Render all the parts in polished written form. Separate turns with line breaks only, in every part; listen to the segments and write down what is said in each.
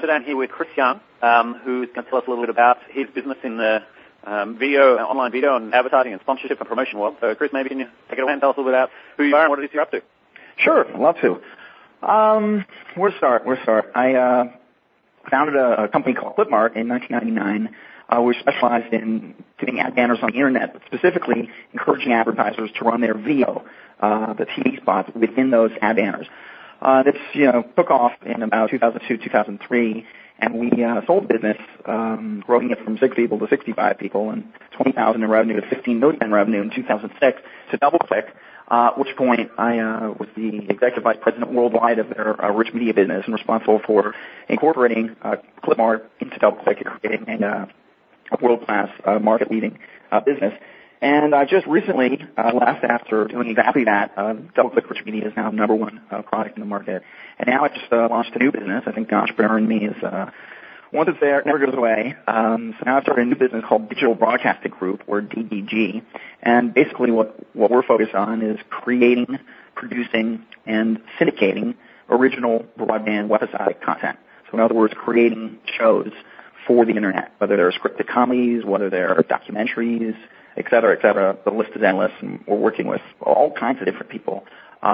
today I'm here with Chris Young, who's going to tell us a little bit about his business in the online video and advertising and sponsorship and promotion world. So, Chris, maybe can you take it away and tell us a little bit about who you are and what it is you're up to?
Sure, I'd love to. Where to start? I founded a company called Clipmart in 1999. We specialized in doing ad banners on the internet, but specifically encouraging advertisers to run their video, the TV spots within those ad banners. This, took off in about 2002, 2003, and we sold the business, growing it from 6 people to 65 people and $20,000 in revenue to $15 million in revenue in 2006 to DoubleClick, at which point I was the executive vice president worldwide of their rich media business and responsible for incorporating Clipmart into DoubleClick and creating a world-class market-leading business. And I just recently left after doing exactly that. DoubleClick Rich Media is now number one product in the market. And now I just launched a new business. I think the entrepreneur in me is once it's there, it never goes away. So now I've started a new business called Digital Broadcasting Group, or DBG. And basically what we're focused on is creating, producing, and syndicating original broadband webisodic content. So in other words, creating shows for the internet, whether they're scripted comedies, whether they're documentaries, et cetera, et cetera. The list is endless, and we're working with all kinds of different people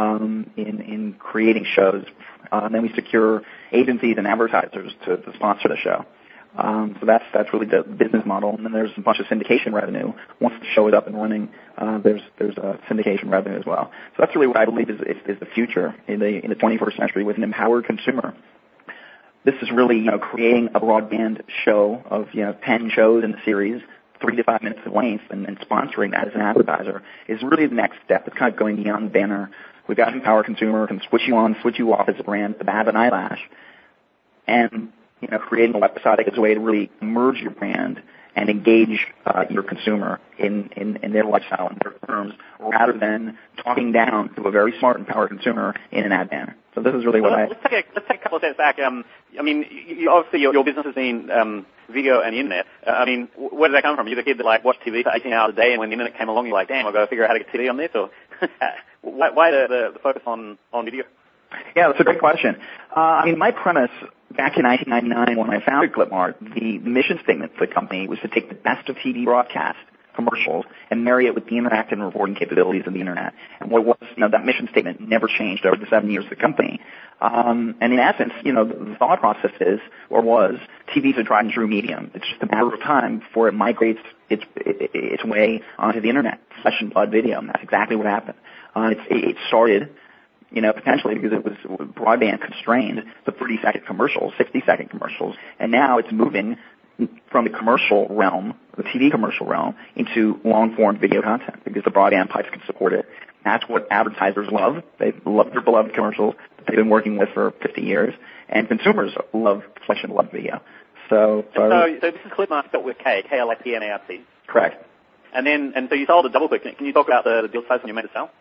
in creating shows. And then we secure agencies and advertisers to sponsor the show. So that's really the business model. And then there's a bunch of syndication revenue. Once the show is up and running, there's syndication revenue as well. So that's really what I believe is the future in the 21st century with an empowered consumer. This is really, creating a broadband show of, 10 shows in the series, 3 to 5 minutes in length, and sponsoring that as an advertiser is really the next step. It's kind of going beyond the banner. We've got an empowered consumer, can switch you on, switch you off as a brand, the bat of an eyelash. And, creating a website as a way to really merge your brand and engage your consumer in their lifestyle and their terms, rather than talking down to a very smart, empowered consumer in an ad banner. So this is really what
let's take a couple of steps back. Obviously your business has been video and the internet. Where did that come from? You're the kid that watched TV for 18 hours a day, and when the internet came along, you're like, damn, I've got to figure out how to get TV on this. Or why the focus on video?
Yeah, that's a great question. My premise back in 1999 when I founded Clipmart, the mission statement for the company was to take the best of TV broadcast commercials and marry it with the interactive and reporting capabilities of the internet. And what was, that mission statement never changed over the 7 years of the company. And in essence, the thought process was TV's a tried and true medium. It's just a matter of time before it migrates its way onto the internet, flesh and blood video. And that's exactly what happened. It started, potentially because it was broadband constrained, the 30-second commercials, 60-second commercials, and now it's moving from the commercial realm, the TV commercial realm, into long-form video content because the broadband pipes can support it. That's what advertisers love. They love their beloved commercials that they've been working with for 50 years, and consumers love flesh and blood video. So
this is Clipmart spelled with K, K-L-I-P-M-A-R-T.
Correct.
And so you sold to DoubleClick. Can you talk about the deal size when you made it sell?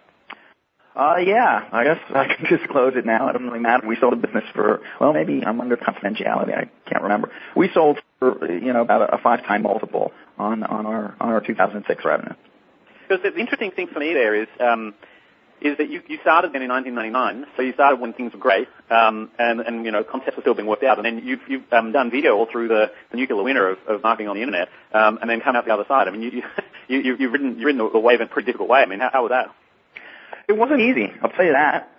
Yeah, I guess I can disclose it now. It doesn't really matter. We sold a business for, maybe I'm under confidentiality. I can't remember. We sold for, about a 5-time multiple on our 2006 revenue.
Because the interesting thing for me there is that you started then in 1999. So you started when things were great, and concepts were still being worked out. And then you've done video all through the nuclear winter of marketing on the internet, and then come out the other side. You've ridden the wave in a pretty difficult way. How was that?
It wasn't easy, I'll tell you that.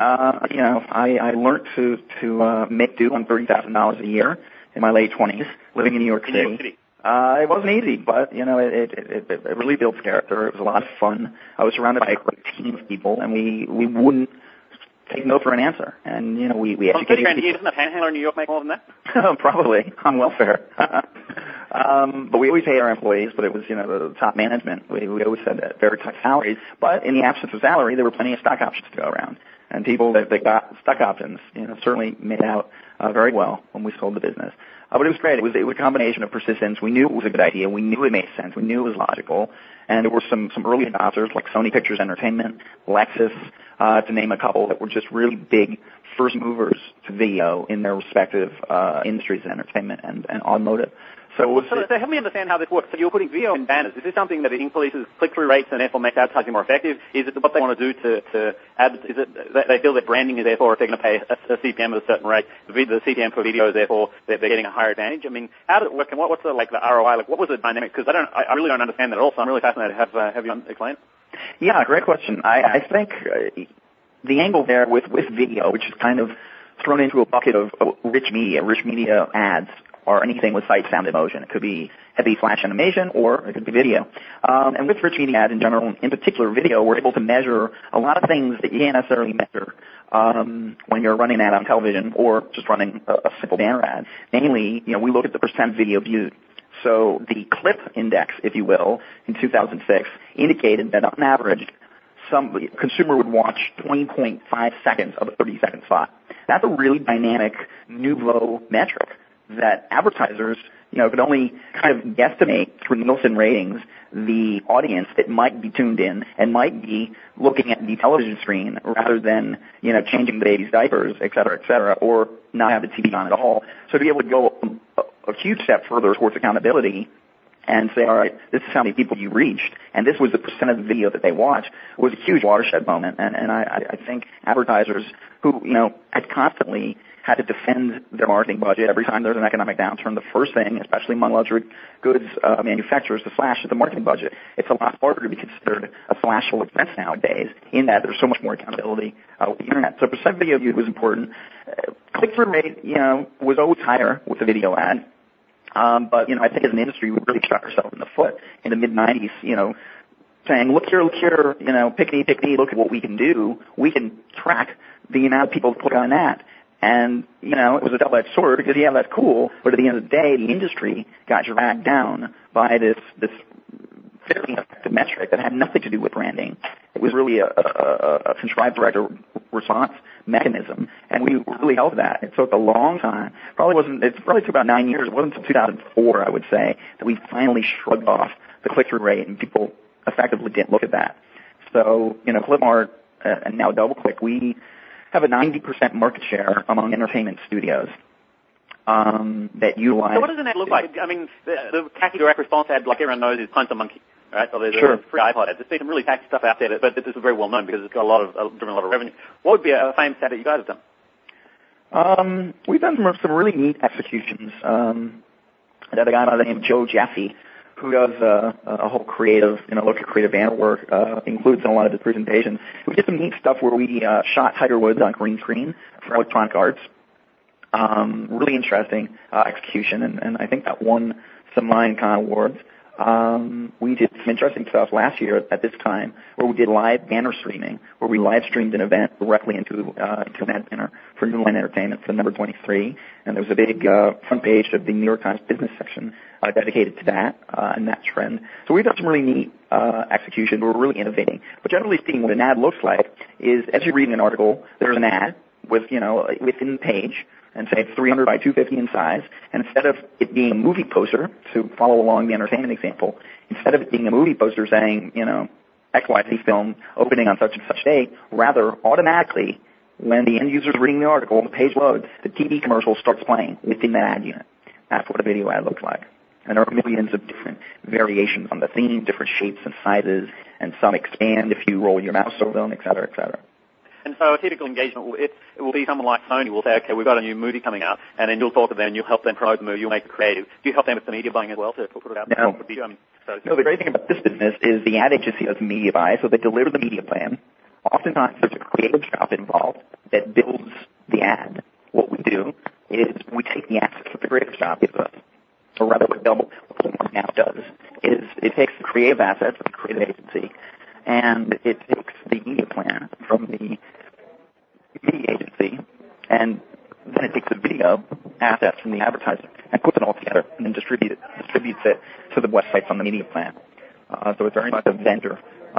I learned to make do on $30,000 a year in my late 20s, living in New York City. It wasn't easy, but it really built character. It was a lot of fun. I was surrounded by a great team of people, and we wouldn't take no for an answer. And we educated.
$30,000 a year, doesn't a panhandler in New York make more than that?
Probably on welfare. But we always paid our employees, but it was, the top management. We always said that very tight salaries. But in the absence of salary, there were plenty of stock options to go around. And people that got stock options, certainly made out very well when we sold the business. But it was great. It was a combination of persistence. We knew it was a good idea. We knew it made sense. We knew it was logical. And there were some early adopters like Sony Pictures Entertainment, Lexus, to name a couple that were just really big first movers to video in their respective industries, entertainment and automotive. So
help me understand how this works. So you're putting video in banners. Is this something that increases click-through rates and therefore makes advertising more effective? Is it what they want to do to add? Is it that they feel that branding is therefore if they're going to pay a CPM at a certain rate, the CPM for video is therefore they're getting a higher advantage? I mean, how does it work? And what's the ROI? Like, what was the dynamic? Because I really don't understand that at all. So I'm really fascinated to have you explain.
Yeah, great question. I think the angle there with video, which is kind of thrown into a bucket of rich media ads, or anything with sight, sound, and motion. It could be heavy flash animation, or it could be video. And with rich media ads in general, in particular video, we're able to measure a lot of things that you can't necessarily measure when you're running an ad on television or just running a simple banner ad. Namely, we look at the percent video viewed. So the clip index, if you will, in 2006 indicated that on average, some consumer would watch 20.5 seconds of a 30-second spot. That's a really dynamic, nouveau metric that advertisers, could only kind of guesstimate through Nielsen ratings the audience that might be tuned in and might be looking at the television screen rather than, changing the baby's diapers, et cetera, or not have the TV on at all. So to be able to go a huge step further towards accountability and say, all right, this is how many people you reached, and this was the percent of the video that they watched, was a huge watershed moment. And I think advertisers who, had constantly had to defend their marketing budget every time there's an economic downturn, the first thing, especially among luxury goods manufacturers, to slash is the marketing budget. It's a lot harder to be considered a slashable expense nowadays, in that there's so much more accountability with the internet. So percent video viewed was important. Click-through rate, was always higher with the video ad. But, I think as an industry, we really shot ourselves in the foot in the mid-90s, saying, look here, pick me, look at what we can do. We can track the amount of people that click on that. And, it was a double-edged sword because, yeah, that's cool, but at the end of the day, the industry got dragged down by this fairly effective metric that had nothing to do with branding. It was really a contrived direct response mechanism, and we really held that. It took a long time. It probably took about 9 years. It wasn't until 2004, I would say, that we finally shrugged off the click-through rate, and people effectively didn't look at that. So, Clipmart and now DoubleClick, we have a 90% market share among entertainment studios that utilize.
So what does an ad look like? I mean, the tacky direct response ad, like everyone knows, is Punch the Monkey, right? So there's a free iPod ad. There's some really tacky stuff out there, but this is very well known because it's got driven a lot of revenue. What would be a famous ad that you guys have done?
We've done some really neat executions. That a guy by the name of Joe Jaffe, who does a whole creative, look at creative banner work, includes in a lot of his presentations. We did some neat stuff where we shot Tiger Woods on green screen for Electronic Arts. Really interesting execution, and I think that won some Lion-Con awards. We did some interesting stuff last year at this time where we did live banner streaming, where we live streamed an event directly into an ad banner for New Line Entertainment for number 23, and there was a big front page of the New York Times business section dedicated to that and that trend. So we've done some really neat execution. We're really innovating. But generally speaking, what an ad looks like is, as you read in an article, there's an ad with, within the page, and say it's 300 by 250 in size, and instead of it being a movie poster, to follow along the entertainment example, instead of it being a movie poster saying, XYZ film opening on such and such date, rather automatically, when the end user's reading the article and the page loads, the TV commercial starts playing within that ad unit. That's what a video ad looks like. And there are millions of different variations on the theme, different shapes and sizes, and some expand if you roll your mouse over them, et cetera, et cetera.
And so a typical engagement, it will be someone like Sony will say, okay, we've got a new movie coming out, and then you'll talk to them and you'll help them promote the movie, you'll make it creative. Do you help them with the media buying as well to put it out?
No. No, the great thing about this business is the ad agency does media buy, so they deliver the media plan. Oftentimes there's a creative shop involved that builds the ad. What we do is we take the assets that the creative shop gives us, or rather what Clipmart now does, is it takes the creative assets of the creative agency, and it takes the media plan from the media agency, and then it takes the video assets from the advertiser and puts it all together and then distributes it to the websites on the media plan. So it's very much a vendor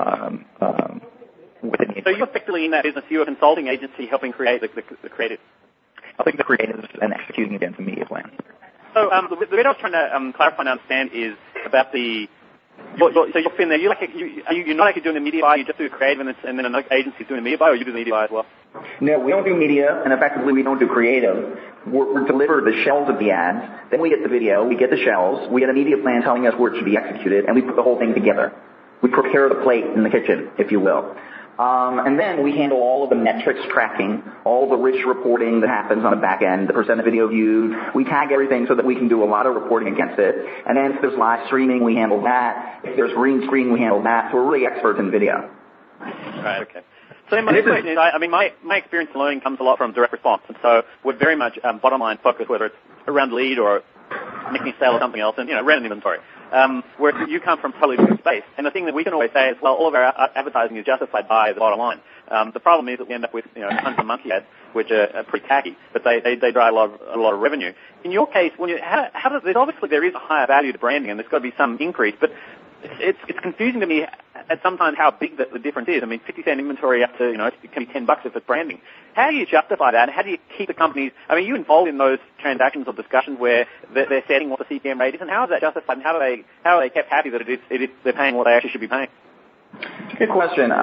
within the.
So you're effectively in that business. You're a consulting agency helping create the creative.
Helping the creatives and executing against the media plan.
So the bit I was trying to clarify and understand is about the So you're in there. You're not actually doing the media buy. You just do creative, and then another agency's doing the media buy, or you do the media buy as well?
No, we don't do media, and effectively we don't do creative. We're delivered the shells of the ads. Then we get the video. We get the shells. We get a media plan telling us where it should be executed, and we put the whole thing together. We prepare the plate in the kitchen, if you will. And then we handle all of the metrics tracking, all the rich reporting that happens on the back end, the percent of video viewed. We tag everything so that we can do a lot of reporting against it. And then if there's live streaming, we handle that. If there's green screen, we handle that. So we're really experts in video.
Right, okay. So then my next question is, my experience in learning comes a lot from direct response. And so we're very much bottom line focused, whether it's around lead or making a sale or something else, and, random inventory. Where you come from totally different space. And the thing that we can always say is, well, all of our advertising is justified by the bottom line. The problem is that we end up with, tons of monkey ads, which are pretty tacky, but they drive a lot of revenue. In your case, obviously there is a higher value to branding, and there's got to be some increase, but it's confusing to me at sometimes how big the difference is. I mean, 50-cent inventory up to, it can be $10 if it's branding. How do you justify that? How do you keep the companies, are you involved in those transactions or discussions where they're setting what the CPM rate is, and how is that justified, and how are they kept happy that they're paying what they actually should be paying?
Good question.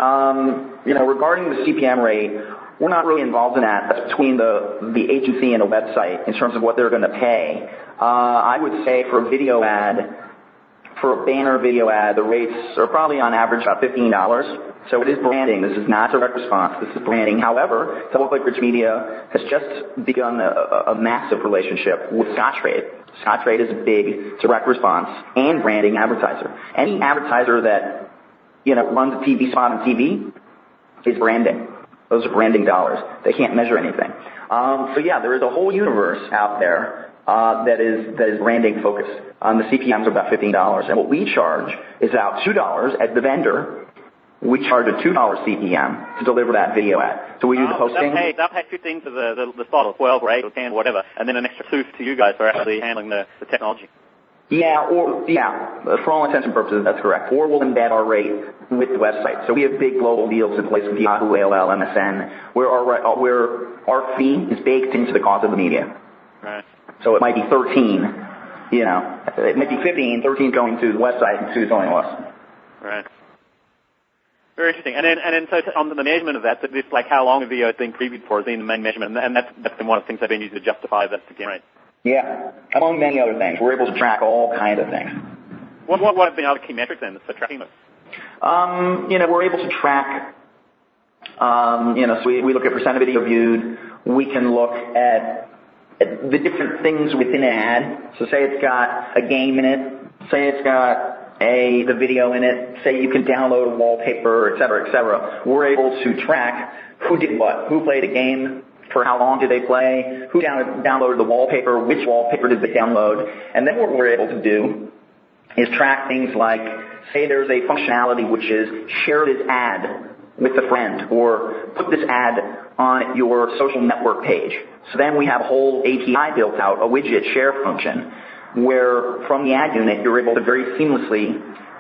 Regarding the CPM rate, we're not really involved in that. That's between the agency and the website in terms of what they're going to pay. I would say for a video ad, for a banner video ad, the rates are probably on average about $15. So it is branding. This is not direct response. This is branding. However, DoubleClick Rich Media has just begun a massive relationship with Scottrade. Scottrade is a big direct response and branding advertiser. Any advertiser that, runs a TV spot on TV is branding. Those are branding dollars. They can't measure anything. There is a whole universe out there that is branding focused. The CPMs are about $15, and what we charge is about $2 as the vendor. We charge a $2 CPM to deliver that video ad. So we do the hosting.
They'll pay 15 for the spot, or 12 or 8 or 10, whatever, and then an extra 2 to you guys for actually handling the technology. For all intents and purposes, that's correct. Or we'll embed our rate with the website. So we have big global deals in place with Yahoo, AOL, MSN, where our fee is baked into the cost of the media.
Right. So it might be 13, it might be 15, 13 going to the website and 2 going to us.
Right. Very interesting. And then so on the measurement of that, this like how long a video is being previewed for is the main measurement, and that's been one of the things they've been using to justify that CPM rate.
Yeah, among many other things. We're able to track all kinds of things.
What have been other key metrics then for tracking this?
We're able to track, so we look at percent of video viewed. We can look at the different things within an ad. So say it's got a game in it. Say it's got the video in it. Say you can download a wallpaper, et cetera, et cetera. We're able to track who did what, who played a game, for how long did they play, who downloaded the wallpaper, which wallpaper did they download. And then what we're able to do is track things like, say there's a functionality which is share this ad with a friend, or put this ad on your social network page. So then we have a whole API built out, a widget share function, where from the ad unit you're able to very seamlessly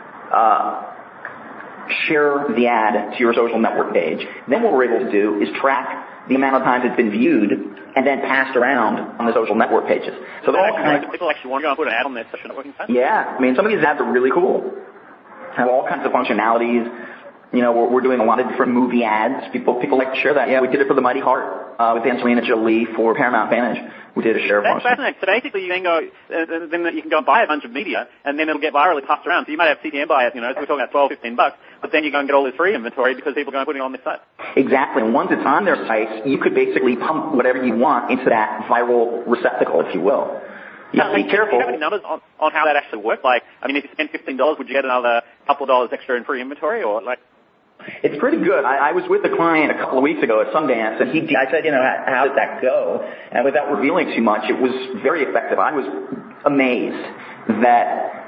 share the ad to your social network page. Then what we're able to do is track the amount of times it's been viewed and then passed around on the social network pages. So
people actually want to put an ad on their social networking site?
Yeah, some of these ads are really cool. Have all kinds of functionalities. We're doing a lot of different movie ads. People like to share that. Yeah, we did it for The Mighty Heart with Angelina Jolie for Paramount Advantage. We did a share function.
That's fascinating. So basically, you can go and buy a bunch of media, and then it'll get virally passed around. So you might have CPM buy it. We're talking about $12, $15, but then you go and get all this free inventory because people are going to put it on their site.
Exactly. And once it's on their sites, you could basically pump whatever you want into that viral receptacle, if you will. You have to be careful.
Do you have any numbers on how that actually works? Like, if you spend $15, would you get another couple of dollars extra in free inventory, or like?
It's pretty good. I was with a client a couple of weeks ago at Sundance, and I said, how did that go? And without revealing too much, it was very effective. I was amazed that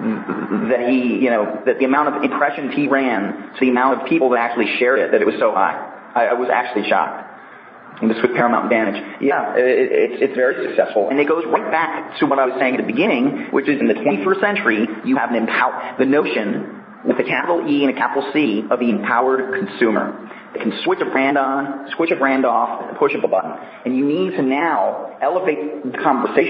the amount of impressions he ran to the amount of people that actually shared it, that it was so high. I was actually shocked. And this with Paramount Advantage. Yeah, it's very successful. And it goes right back to what I was saying at the beginning, which is in the 21st century, you have the notion with a capital E and a capital C of the empowered consumer. They can switch a brand on, switch a brand off, and push of a button. And you need to now elevate the conversation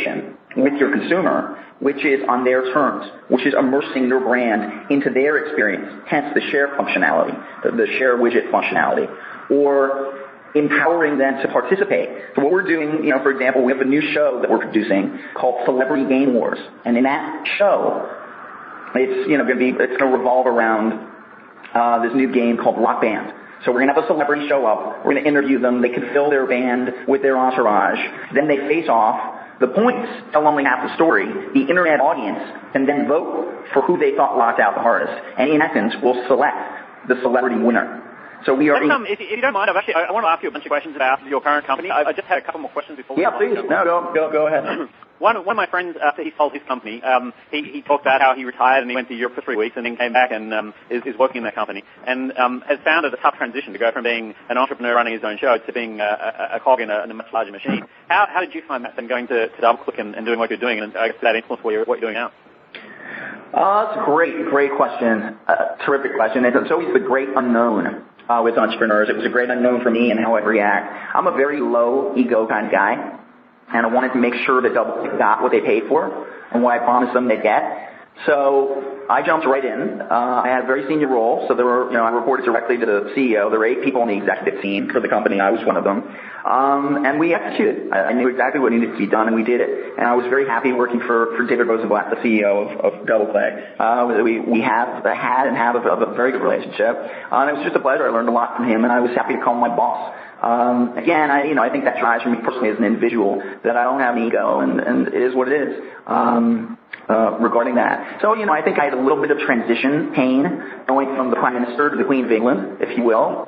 with your consumer, which is on their terms, which is immersing your brand into their experience, hence the share functionality, the share widget functionality, or empowering them to participate. So what we're doing, for example, we have a new show that we're producing called Celebrity Game Wars. And in that show, it's going to revolve around this new game called Rock Band. So we're going to have a celebrity show up. We're going to interview them. They can fill their band with their entourage. Then they face off. The points tell only half the story. The internet audience can then vote for who they thought locked out the hardest. And in essence, we'll select the celebrity winner. So we are.
If you don't mind, I want to ask you a bunch of questions about your current company. I just had a couple more questions before.
Yeah, please. No, go ahead.
One of my friends, after he sold his company, he talked about how he retired and he went to Europe for 3 weeks and then came back and is working in that company and has found it a tough transition to go from being an entrepreneur running his own show to being a cog in a much larger machine. How did you find that then going to DoubleClick and doing what you're doing and I guess that influence what you're doing now?
That's a great question. Terrific question. It's always the great unknown. With entrepreneurs. It was a great unknown for me and how I'd react. I'm a very low ego kind of guy, and I wanted to make sure that DoubleClick got what they paid for and what I promised them they'd get. So I jumped right in. I had a very senior role, so there were, I reported directly to the CEO. There were 8 people on the executive team for the company. I was one of them. And we executed. I knew exactly what needed to be done, and we did it. And I was very happy working for David Rosenblatt, the CEO of DoubleClick. We have had and have a very good relationship. And it was just a pleasure. I learned a lot from him, and I was happy to call him my boss. Again, I think that drives for me personally as an individual that I don't have an ego, and it is what it is. Regarding that. So, I think I had a little bit of transition pain going from the Prime Minister to the Queen of England, if you will.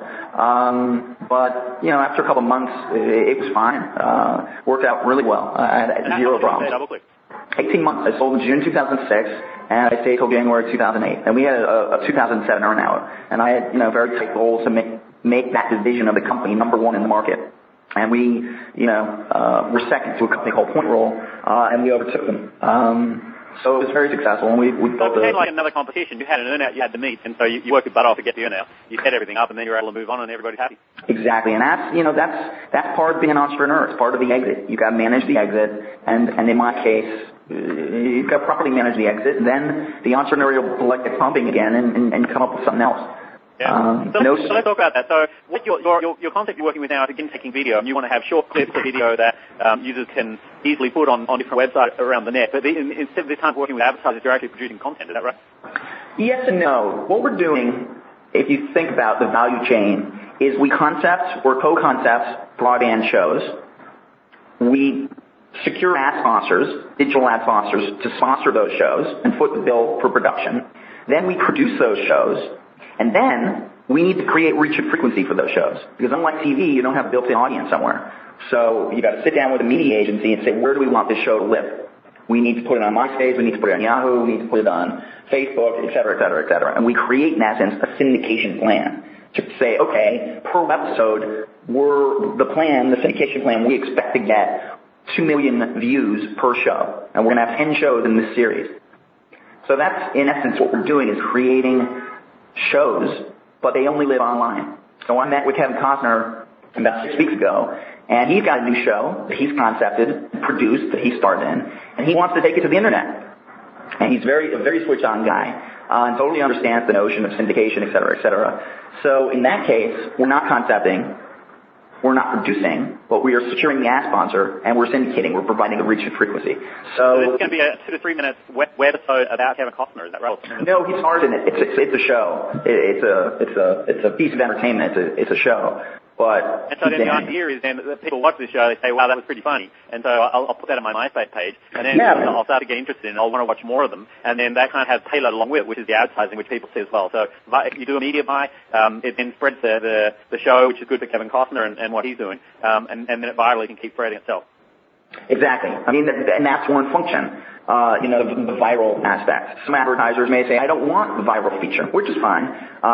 But, after a couple of months, it was fine. Worked out really well. I had zero problems. 18 months. I sold in June 2006, and I stayed till January 2008. And we had a 2007 earn out. And I had, very tight goals to make that division of the company number 1 in the market. And we, were second to a company called PointRoll, and we overtook them. So it was very successful, and we built
it became like another competition. You had an earn-out you had to meet, and so you worked your butt off to get the earn-out. You set everything up, and then you were able to move on, and everybody's happy.
Exactly, and that's part of being an entrepreneur. It's part of the exit. You got to manage the exit, and in my case, you've got to properly manage the exit, and then the entrepreneurial blood gets pumping again, and come up with something else.
Yeah. So let's talk about that. So what your concept you're working with now is again taking video, and you want to have short clips of video that users can easily put on different websites around the net. But instead of this time working with advertisers, you're actually producing content. Is that right?
Yes and no. What we're doing, if you think about the value chain, is we concept or co-concept broadband shows. We secure ad sponsors, digital ad sponsors, to sponsor those shows and foot the bill for production. Then we produce those shows. And then we need to create reach and frequency for those shows. Because unlike TV, you don't have a built-in audience somewhere. So you got to sit down with a media agency and say, where do we want this show to live? We need to put it on MySpace, we need to put it on Yahoo, we need to put it on Facebook, et cetera, et cetera, et cetera. And we create, in essence, a syndication plan to say, okay, per episode, the syndication plan, we expect to get 2 million views per show. And we're going to have 10 shows in this series. So that's, in essence, what we're doing is creating shows, but they only live online. So I met with Kevin Costner about 6 weeks ago, and he's got a new show that he's concepted, produced, that he starred in, and he wants to take it to the internet. And he's a very switched-on guy, and totally understands the notion of syndication, et cetera, et cetera. So in that case, we're not concepting, we're not producing, but we are securing the ad sponsor, and we're syndicating. We're providing a reach and frequency. So
it's going to be a 2 to 3 minute webisode about Kevin Costner. Is that right?
No, he's hard in it. It's a show. It's a piece of entertainment. It's a show. And
so then the idea is then that people watch this show, they say, wow, that was pretty funny. And so I'll put that on my MySpace page. And then I'll start to get interested in it. I'll want to watch more of them. And then that kind of has payload along with it, which is the advertising, which people see as well. So if you do a media buy, it then spreads the show, which is good for Kevin Costner and what he's doing. And then it virally can keep spreading itself.
Exactly. I mean, and that's one function. The viral aspect. Some advertisers may say, I don't want the viral feature, which is fine.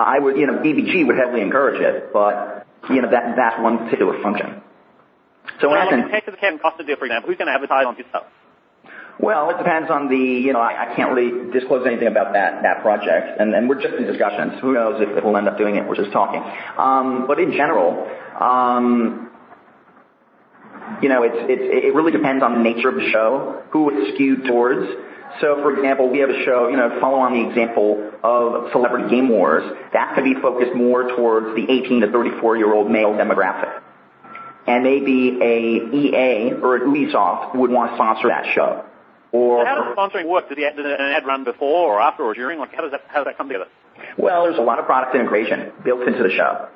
BBG would heavily encourage it, but that's one particular function. So in essence,
take the Kevin Costner deal, for example, who's going to advertise on his stuff?
Well, it depends on I can't really disclose anything about that project, and we're just in discussions. Who knows if we'll end up doing it? We're just talking. But in general, it really depends on the nature of the show, who it's skewed towards. So, for example, we have a show, follow on the example of Celebrity Game Wars. That could be focused more towards the 18 to 34-year-old male demographic. And maybe a EA or an Ubisoft would want to sponsor that show.
Or how does sponsoring work? Does an ad run before or after or during? Like, how does that come together?
Well, there's a lot of product integration built into the show.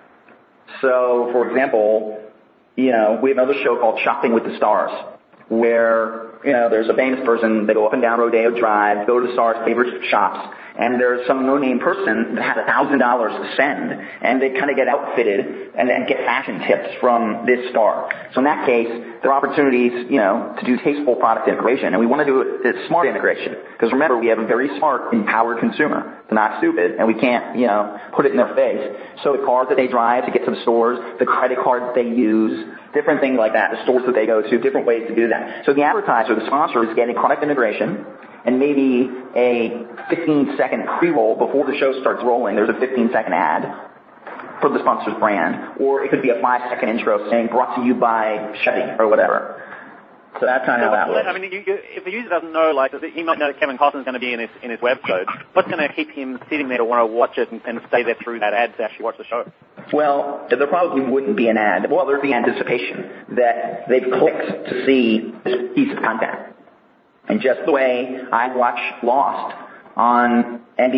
So, for example, we have another show called Shopping with the Stars, where, there's a famous person, they go up and down Rodeo Drive, go to the Stars' favorite shops, and there's some no-name person that has $1,000 to send, and they kind of get outfitted and get fashion tips from this star. So in that case, there are opportunities, to do tasteful product integration, and we want to do it smart integration. Because remember, we have a very smart, empowered consumer. They're not stupid, and we can't, put it in their face. So the cars that they drive to get to the stores, the credit cards that they use, different things like that, the stores that they go to, different ways to do that. So the advertiser, the sponsor, is getting product integration, and maybe a 15-second pre-roll before the show starts rolling. There's a 15-second ad for the sponsor's brand. Or it could be a 5-second intro saying, brought to you by Chevy, or whatever. So that's kind of how that works.
I mean, if the user doesn't know, he might know that Kevin Costner's going to be in his web code. What's going to keep him sitting there to want to watch it and stay there through that ad to actually watch the show?
Well, there probably wouldn't be an ad. Well, there'd be anticipation that they've clicked to see this piece of content. And just the way I watch Lost on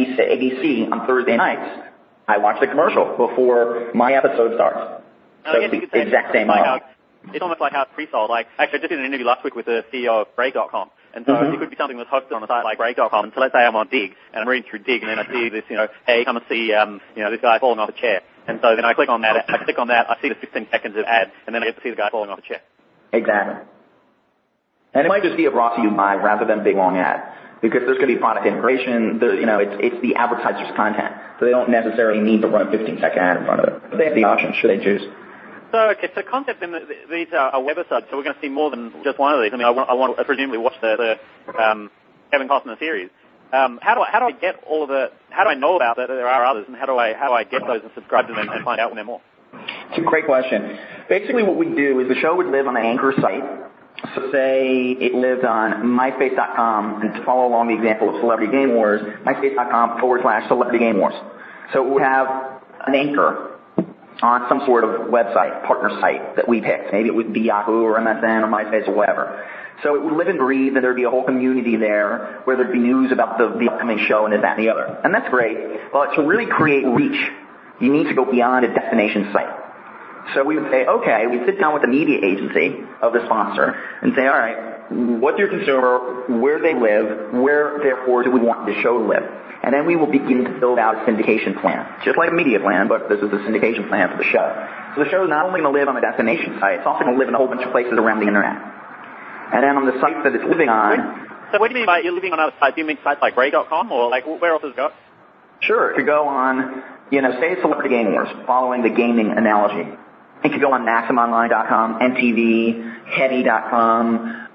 ABC on Thursday nights, I watch the commercial before my episode starts. So it's the exact same model.
It's almost like how it's pre-sold. Actually, I just did an interview last week with the CEO of Break.com. And so it could be something that's hosted on a site like Break.com. And so let's say I'm on Dig, and I'm reading through Dig, and then I see this, hey, come and see, this guy falling off a chair. And so then I click on that, I see the 15 seconds of ad, and then I get to see the guy falling off a chair.
Exactly. And it might just be a brought to you by rather than a big long ad. Because there's going to be product integration, it's the advertiser's content. So they don't necessarily need to run a 15-second ad in front of it. But they have the option, should they choose.
So, so concept, then these are webisodes, so we're going to see more than just one of these. I mean, I want to presumably watch the Kevin Costner series. How do I get all of how do I know about that there are others, and how do I get those and subscribe to them and find out when they're more?
It's a great question. Basically what we do is the show would live on an anchor site. So say it lived on myspace.com, and to follow along the example of Celebrity Game Wars, myspace.com/Celebrity Game Wars. So it would have an anchor on some sort of website, partner site that we picked. Maybe it would be Yahoo or MSN or MySpace or whatever. So it would live and breathe, and there'd be a whole community there where there'd be news about the upcoming show and this, that, and the other. And that's great. But to really create reach, you need to go beyond a destination site. So we would say, okay, we sit down with the media agency of the sponsor and say, all right, what's your consumer, where they live, where, therefore, do we want the show to live? And then we will begin to build out a syndication plan, just like a media plan, but this is a syndication plan for the show. So the show is not only going to live on a destination site, it's also going to live in a whole bunch of places around the internet. And then on the site that it's living on...
So what do you mean by you're living on other sites? Do you mean sites like Break.com, or where else does it go?
Sure, it could go on, say it's Celebrity Game Wars, following the gaming analogy. It could go on MaximOnline.com, MTV, Heavy.com,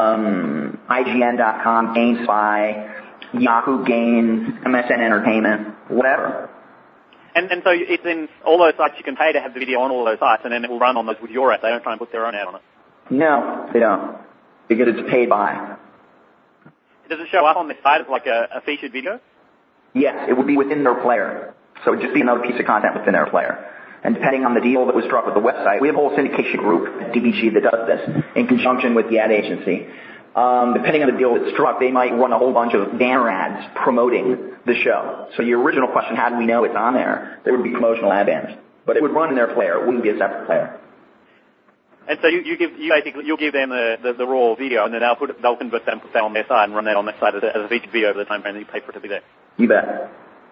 IGN.com, GameSpy, Yahoo Games, MSN Entertainment, whatever.
And so it's in all those sites you can pay to have the video on all those sites, and then it will run on those with your ad. They don't try and put their own ad on it.
No, they don't. Because it's paid by.
Does it show up on the site as like a featured video?
Yes, it would be within their player. So it would just be another piece of content within their player. And depending on the deal that was struck with the website, we have a whole syndication group at DBG that does this in conjunction with the ad agency. Depending on the deal that's struck, they might run a whole bunch of banner ads promoting the show. So your original question, how do we know it's on there? There would be promotional ad banners. But it would run in their player. It wouldn't be a separate player.
And so you'll give them the raw video, and then they'll convert that and put that on their side and run that on their side as a featured video over the time frame that you pay for it to be there.
You bet.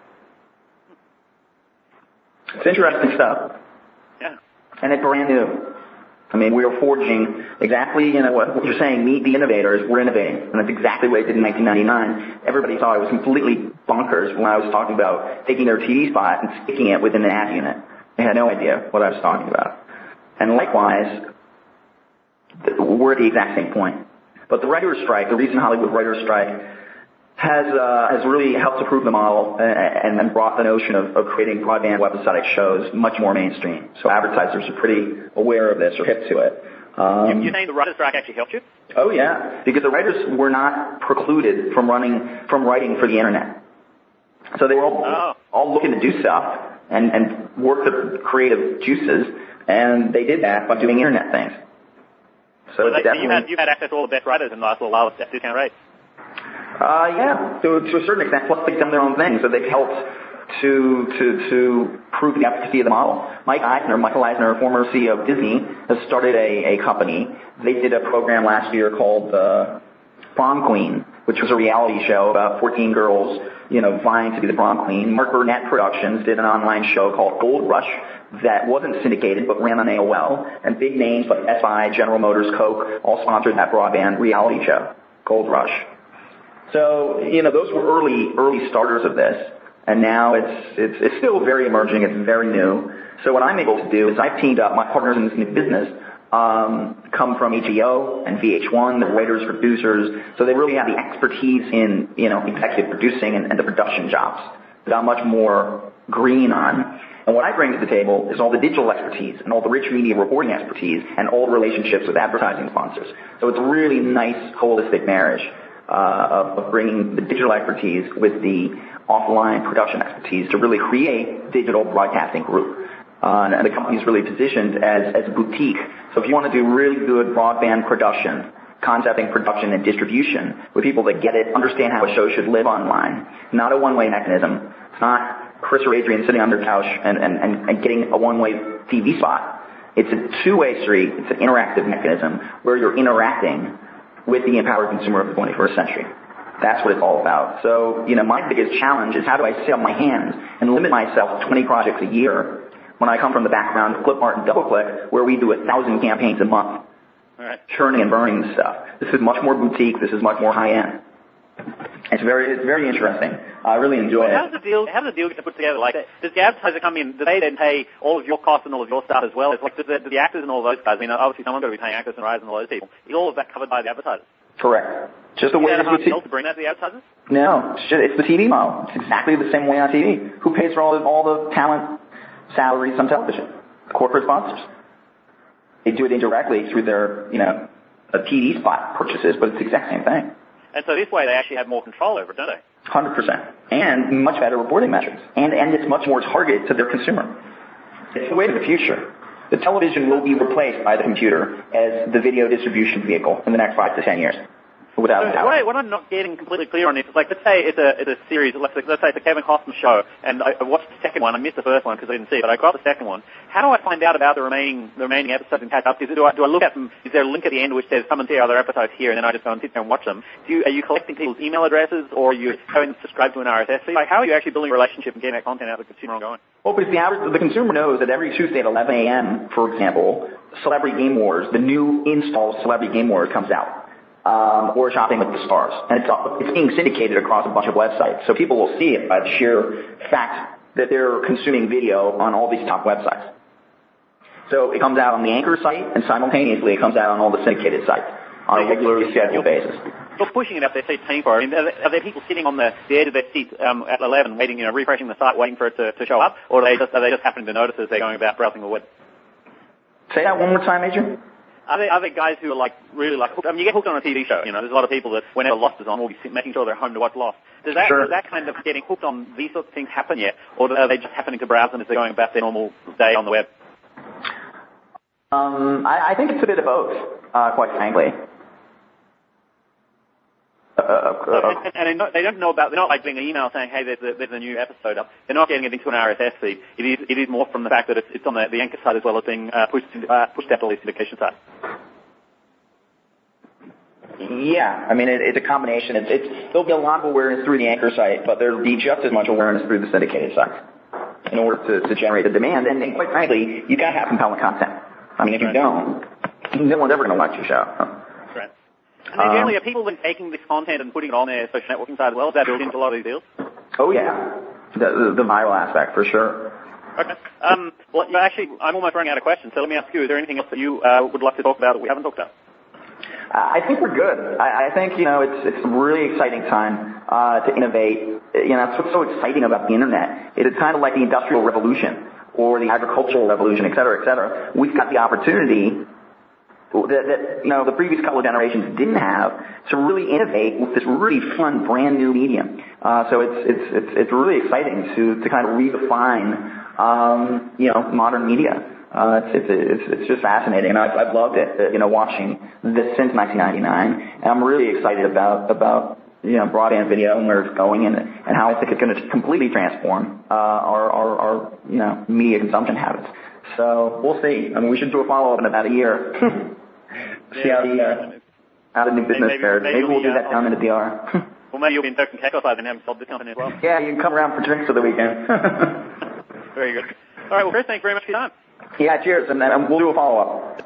It's interesting stuff.
Yeah.
And it's brand new. I mean, we are forging exactly, what you're saying, meet the innovators, we're innovating. And that's exactly what I did in 1999. Everybody thought I was completely bonkers when I was talking about taking their TV spot and sticking it within an ad unit. They had no idea what I was talking about. And likewise, we're at the exact same point. But the writer's strike, the recent Hollywood writer's strike, has really helped to prove the model and brought the notion of creating broadband web episodic shows much more mainstream. So advertisers are pretty aware of this or hip to it.
You're saying the writer's strike actually helped you?
Oh yeah, because the writers were not precluded from writing for the internet. So they were all looking to do stuff and work their creative juices, and they did that by doing internet things. So
you've had access to all the best writers in the last little while at discount rates.
Yeah, to a certain extent. Plus, they've done their own thing, so they've helped to prove the efficacy of the model. Michael Eisner, former CEO of Disney, has started a company. They did a program last year called Prom Queen, which was a reality show about 14 girls, vying to be the prom queen. Mark Burnett Productions did an online show called Gold Rush that wasn't syndicated but ran on AOL, and big names like SI, General Motors, Coke all sponsored that broadband reality show, Gold Rush. So, those were early starters of this. And now it's still very emerging. It's very new. So what I'm able to do is I've teamed up my partners in this new business, come from HBO and VH1, the writers, producers. So they really have the expertise in, executive producing and the production jobs that I'm much more green on. And what I bring to the table is all the digital expertise and all the rich media reporting expertise and all the relationships with advertising sponsors. So it's a really nice holistic marriage of bringing the digital expertise with the offline production expertise to really create digital broadcasting group. And the company's really positioned as a boutique. So if you want to do really good broadband production, concepting, production, and distribution with people that get it, understand how a show should live online, not a one-way mechanism. It's not Chris or Adrian sitting on their couch and getting a one-way TV spot. It's a two-way street. It's an interactive mechanism where you're interacting with the empowered consumer of the 21st century. That's what it's all about. So, my biggest challenge is how do I sit on my hands and limit myself to 20 projects a year when I come from the background of Flipmart and DoubleClick, where we do 1,000 campaigns a month, churning and burning this stuff. This is much more boutique. This is much more high-end. It's very interesting. I really enjoy it.
How does the deal get put together? Like, does the advertiser come in? Do they then pay all of your costs and all of your stuff as well? It's like, do the actors and all those guys? Obviously someone's got to be paying actors and writers and all those people. Is all of that covered by the advertisers?
Correct. Just the way
to bring that to the advertisers?
No, it's the TV model. It's exactly the same way on TV. Who pays for all the talent salaries on television? Corporate sponsors. They do it indirectly through their, a TV spot purchases, but it's the exact same thing.
And so this way they actually have more control over it, don't they?
100%. And much better reporting metrics. And it's much more targeted to their consumer. It's the way to the future. The television will be replaced by the computer as the video distribution vehicle in the next 5 to 10 years. Without a doubt.
What I'm not getting completely clear on is, like, let's say it's a series, let's say it's a Kevin Costner show, and I watched the second one. I missed the first one because I didn't see it, but I got the second one. How do I find out about the remaining episodes and catch up? Do I look at them? Is there a link at the end which says come and see other episodes here, and then I just go and sit there and watch them? Are you collecting people's email addresses, or are you going to subscribe to an RSS feed? Like, how are you actually building a relationship and getting that content out of the consumer ongoing?
Well, because the consumer knows that every Tuesday at 11 a.m., for example, Celebrity Game Wars, the new install Celebrity Game Wars comes out. Or Shopping with the Stars. And it's being syndicated across a bunch of websites. So people will see it by the sheer fact that they're consuming video on all these top websites. So it comes out on the Anchor site, and simultaneously it comes out on all the syndicated sites on a regularly scheduled basis.
You're pushing it up their seats, paying for it. Are there people sitting on the edge of their seats at 11 waiting, refreshing the site, waiting for it to show up? Or are they just happening to notice as they're going about browsing the web?
Say that one more time, Adrian.
Are there guys who are really hooked? You get hooked on a TV show. There's a lot of people that whenever Lost is on, will be making sure they're home to watch Lost. Does that kind of getting hooked on these sorts of things happen yet, or are they just happening to browse them as they're going about their normal day on the web?
I think it's a bit of both, quite frankly.
And they don't know about. They're not like getting an email saying, "Hey, there's a new episode up." They're not getting it into an RSS feed. It is more from the fact that it's on the Anchor site as well as being pushed out to all these syndication sites.
Yeah, it's a combination. There'll be a lot of awareness through the Anchor site, but there'll be just as much awareness through the syndicated sites in order to generate the demand. And quite frankly, you gotta have compelling content. If you don't, no one's ever gonna watch your show.
Right. And then generally, are people then taking this content and putting it on their social networking side as well? Is that built into a lot of these deals?
Oh yeah, the viral aspect for sure.
Okay. Well, actually, I'm almost running out of questions, so let me ask you: is there anything else that you would like to talk about that we haven't talked about?
I think we're good. I think it's a really exciting time to innovate. That's what's so exciting about the internet. It is kind of like the Industrial Revolution or the agricultural revolution, et cetera, et cetera. We've got the opportunity that the previous couple of generations didn't have, to really innovate with this really fun, brand new medium. So it's really exciting to kind of redefine, modern media. It's just fascinating, and I've loved it, watching this since 1999, and I'm really excited about broadband video and where it's going, and how I think it's going to completely transform our media consumption habits. So we'll see. I mean, we should do a follow-up in about a year. See how the new business fares. Maybe we'll do that down in the DR.
Well, maybe you'll be in Turks and Caicos by then and have sold this company as well.
Yeah, you can come around for drinks for the weekend.
Very good. All right, well, Chris, thank you very much for your time.
Yeah, cheers, and we'll do a follow-up.